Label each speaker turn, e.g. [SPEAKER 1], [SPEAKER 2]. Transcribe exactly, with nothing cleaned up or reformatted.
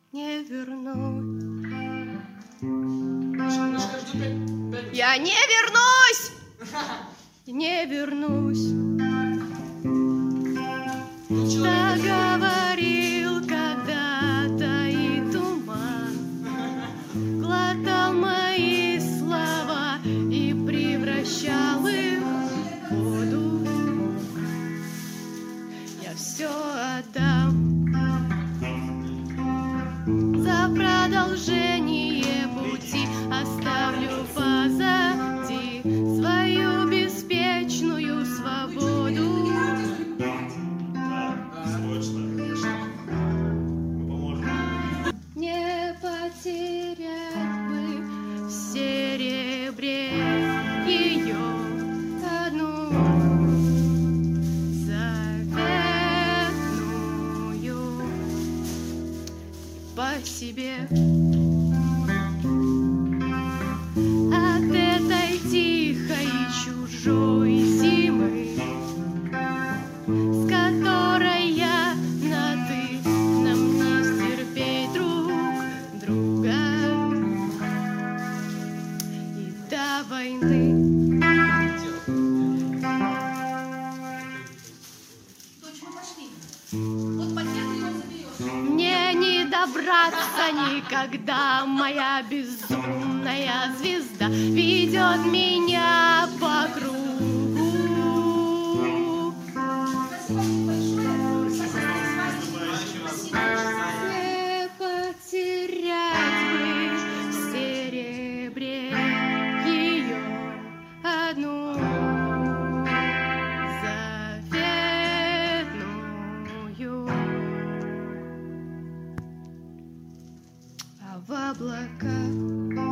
[SPEAKER 1] не вернусь. Я не вернусь, не вернусь. Так говорил когда-то и туман, глотал мои слова и превращал их в воду. Я все отдам за продолжение пути, оставлю позади свою беспечную свободу. Не потерять бы в серебре ее одну заветную по себе. От этой тихой чужой зимы, с которой я на ты, нам не стерпеть друг друга. И до войны мне не добраться никогда, моя безумная звезда ведет меня по кругу. Не потерять бы в серебре ее одну заветную, а в облаках